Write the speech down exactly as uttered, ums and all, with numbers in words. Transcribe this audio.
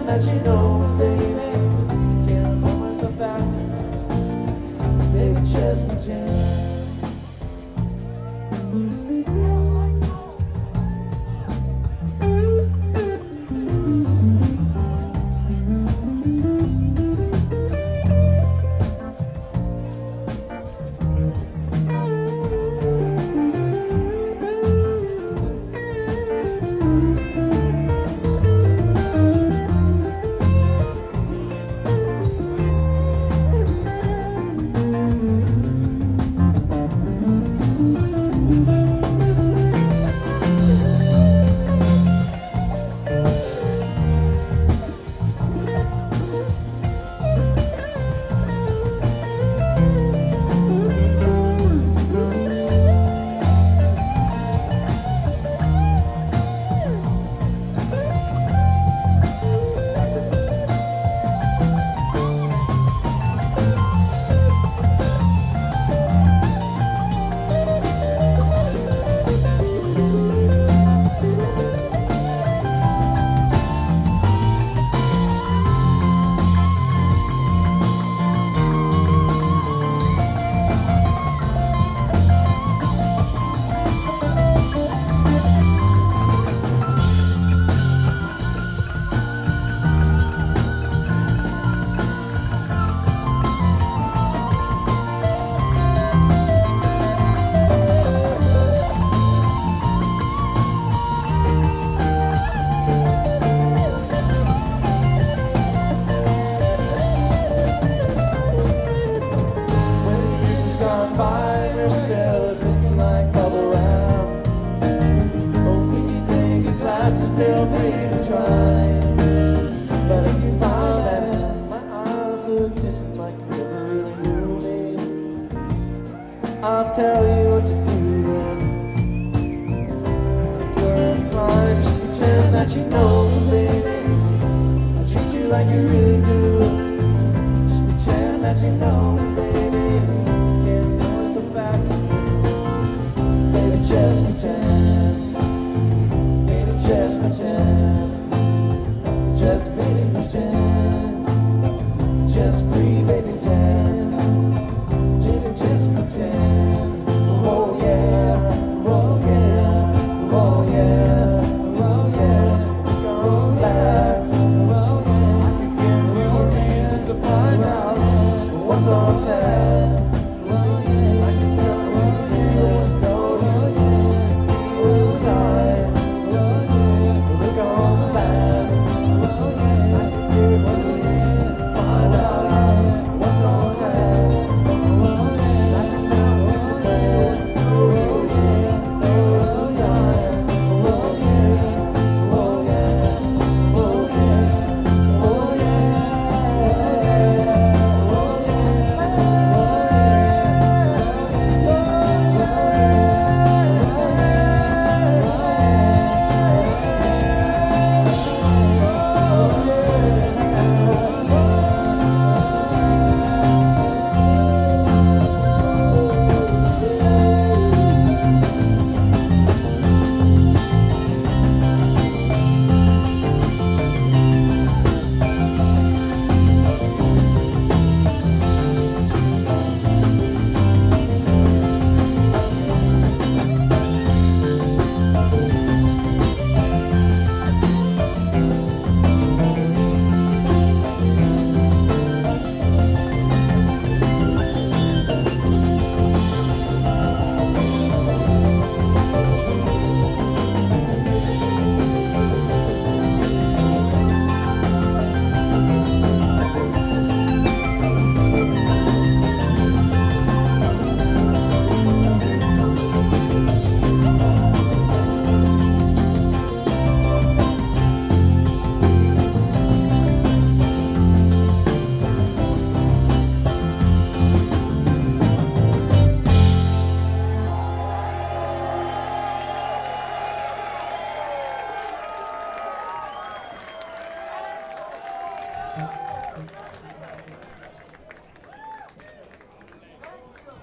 that you know, baby. Can't hold myself back. Baby, just pretend. By, we're still looking like bubble wrap. Hoping you think it lasts to still breathe and try. But if you found that my eyes look distant like you never really knew me, I'll tell you what to do then. If you're inclined, just pretend that you know me, baby. I'll treat you like you really do. Just pretend that you know me, baby.